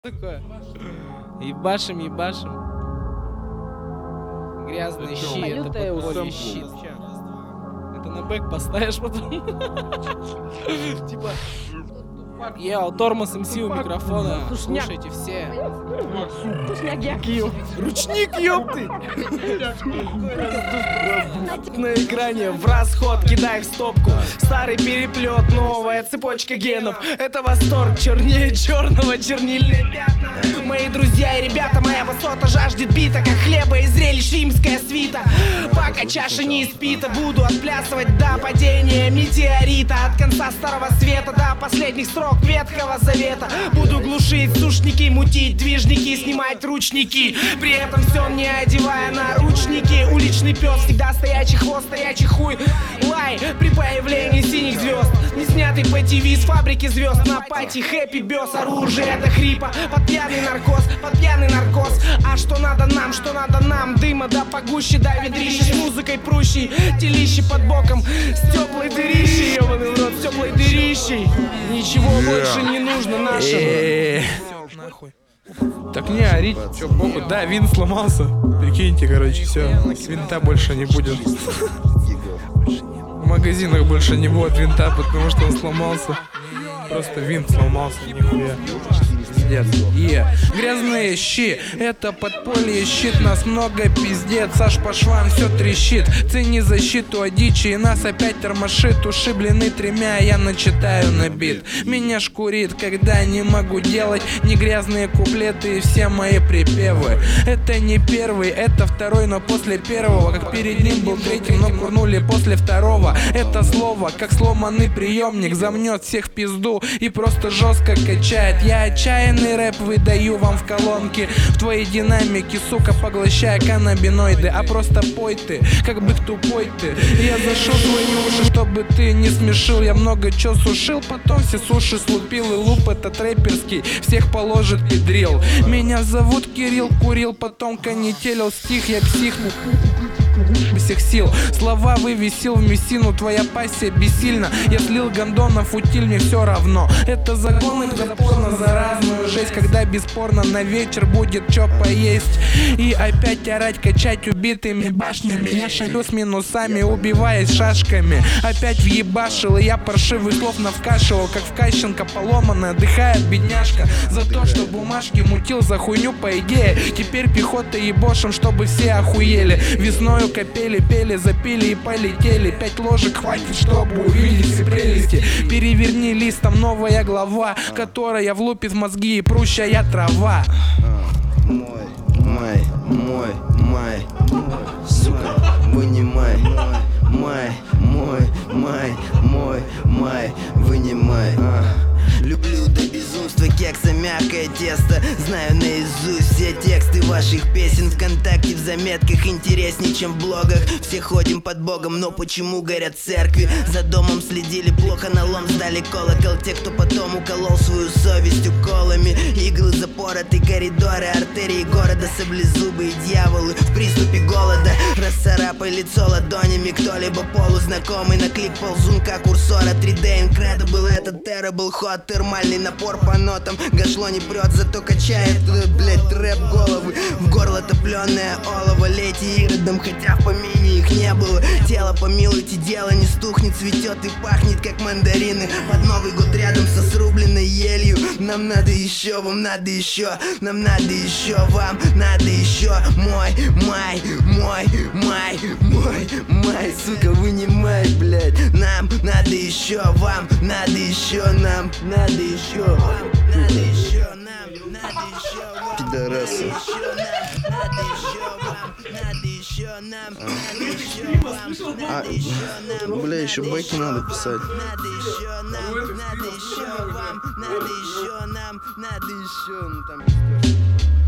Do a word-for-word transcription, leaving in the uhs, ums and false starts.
Такое. Ебашим, ебашим. Грязный щит, это подполье щит. Это на бэк поставишь потом. Типа... Йоу, Тормоз МС у микрофона. Слушайте все. Ручник, ёпты! На экране в расход кидай в стопку. Старый переплет, новая цепочка генов. Это восторг, чернее черного, чернильные пятна. Мои друзья и ребята, моя высота жаждет бита, как хлеба и зрелищ римская свита. Пока чаша не испита, буду отплясывать до падения метеорита. От конца старого света до последних строк Ветхого Завета. Буду глушить сушники, мутить движники, снимать ручники, при этом все не одевая наручники. Уличный пес, всегда стоячий хвост, стоячий хуй. Лай при появлении синих звезд. Не снятый по ТВ с фабрики звезд. На пати хэппи бес, оружие до хрипа. Под пьяный наркоз, под пьяный наркоз. А что надо нам, что надо нам? Дыма да погуще, да ведрище с музыкой прущей. Телище под боком с теплой дырищей. Ёбаный в рот, с теплой дырищей. Ничего больше не нужно нашему. Нахуй. Так не орить, чё, похуй. Да, винт сломался. Прикиньте, короче, все. Винта больше не будет. В магазинах больше не будет винта, потому что он сломался. Просто винт сломался, нихуя. Пиздец. Yeah. Грязные щи, это подполье, щит, нас много, пиздец. Саш по швам все трещит. Цени защиту, а дичи и нас опять тормошит. Ушиблены тремя, я начитаю на бит. Меня шкурит, когда не могу делать не грязные куплеты и все мои припевы. Это не первый, это второй, но после первого, как перед ним был третьим, но курнули после второго. Это слово, как сломанный приемник, замнет всех в пизду и просто жестко качает. Я отчаянный рэп выдаю вам в колонки, в твои динамики, сука, поглощая каннабиноиды. А просто пой ты, как бы тупой ты. Я зашел в твои уши, чтобы ты не смешил. Я много чё сушил, потом все суши слупил. И луп этот рэперский всех положит педрил. Меня зовут Кирилл, курил, потом канителил. Стих, я псих, всех сил. Слова вывесил в мессину, твоя пассия бессильна. Я слил гондонов, утиль, мне все равно. Это законы, запорно за разную жесть. Когда бесспорно на вечер будет чё поесть. И опять орать, качать убитыми башнями. Я шалю с минусами, убиваясь шашками. Опять въебашил, и я паршивых слов навкашивал, как в Кащенко поломанная, отдыхает бедняжка. За то, что бумажки мутил за хуйню по идее. Теперь пехота ебошим, чтобы все охуели. Весною копели, пели, запили и полетели. Пять ложек хватит, чтобы увидеть все прелести. Переверни листом, новая глава, которая влупит в мозги и прущая трава. Мой, май, мой, май, сука, вынимай. Май, мой, май, мой, май, вынимай. Люблю до безумства кекса, мягкое тесто. Знаю наизусть все тексты ваших песен. ВКонтакте в заметках интереснее, чем в блогах. Все ходим под Богом, но почему горят церкви? За домом следили, плохо на лом сдали колокол. Те, кто потом уколол свою совесть уколами. Иглы запороты, коридоры, артерии города. Саблезубые дьяволы в приступе голода. Расцарапай лицо ладонями кто-либо полузнакомый. На клик ползунка курсора три дэ Incredible, это terrible ход. Термальный напор по нотам. Гашло не прет, зато качает, блять, трэп головы. В горло топленое олово. Лейте иродом, хотя в помине их не было. Тело помилуйте, дело не стухнет. Цветет и пахнет, как мандарины. Под Новый год рядом со срубленной елью. Нам надо еще, вам надо еще. Нам надо еще, вам надо еще. Мой, май, мой, май, мой, май. Сука, вынимай, блять. Нам надо еще, вам надо еще. Нам надо еще, вам надо еще. Нам надо еще, вам пидорасы. Надо еще, вам надо еще. Нам надо еще, вам надо еще. Нам, бля, еще бэки надо писать. Надо еще, нам надо еще, вам надо еще. Нам надо еще. Ну там пиздец.